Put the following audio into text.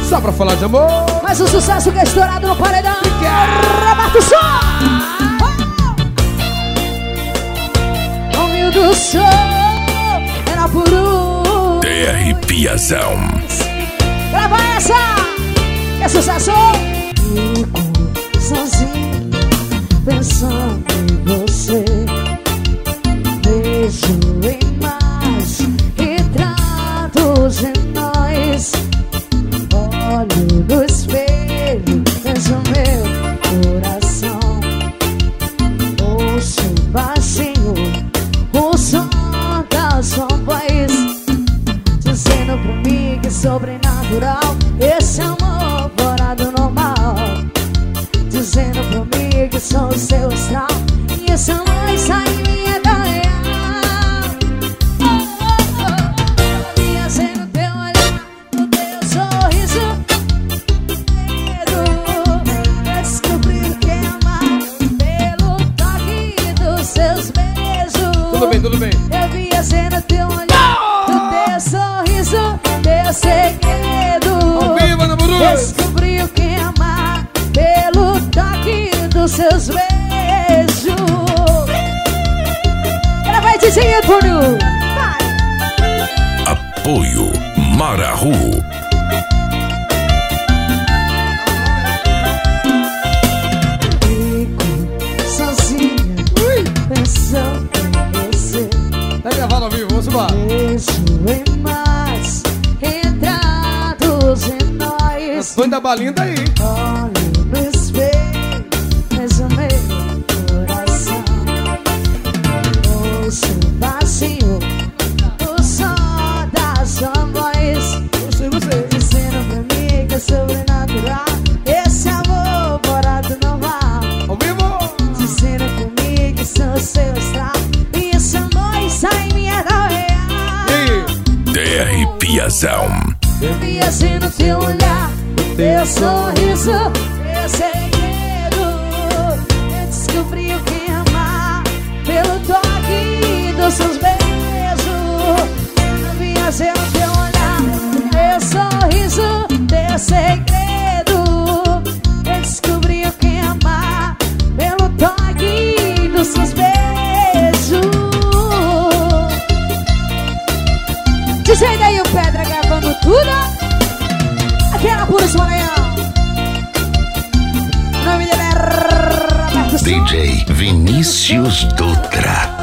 Só pra falar de amor. Mas o sucesso que é estourado no paredão. Rebata o som. Humilde o som. Era por um. TR Piazão. Grava essa. Que é sucesso. Fico sozinho pensando em você. Vejo mais retratos de nós. Olho no espelho, vejo meu coração. Ouço baixinho o som da sua voz, dizendo pra mim que é sobrenatural esse amor fora do normal. Dizendo pra mim que sou o seu astral e esse amor sai em minha da real. Tudo bem. Eu vi a cena, teu olhar, do teu sorriso, teu segredo. Ao vivo, Ana Buru. Descobri o que é amar pelo toque dos seus beijos. Ela vai DJ Antônio. Vai. Apoio Marahu. Fico sozinha, pensando. Tá gravado ao vivo, vamos embora. Vejo em mais retratos em nós. Sonho da balinha daí. Olho no espelho, vejo meu coração. Ouço baixinho o som da sua voz. Você. Dizendo pra mim que é sobrenatural esse amor fora do normal. Ao vivo. Dizendo pra mim que sou seu astral e esse amor sai minha da real. TR Piazão. Eu vi assim no teu olhar, teu sorriso, teu segredo. Eu descobri o que é amar pelo toque dos seus beijos. Eu vi assim no teu olhar, teu sorriso, teu segredo. Eu descobri o que é amar pelo toque dos seus beijos. DJ daí o Pedra gravando tudo. Aqui era puro Maranhão. O nome dele é Roberto DJ Vinícius Dutra.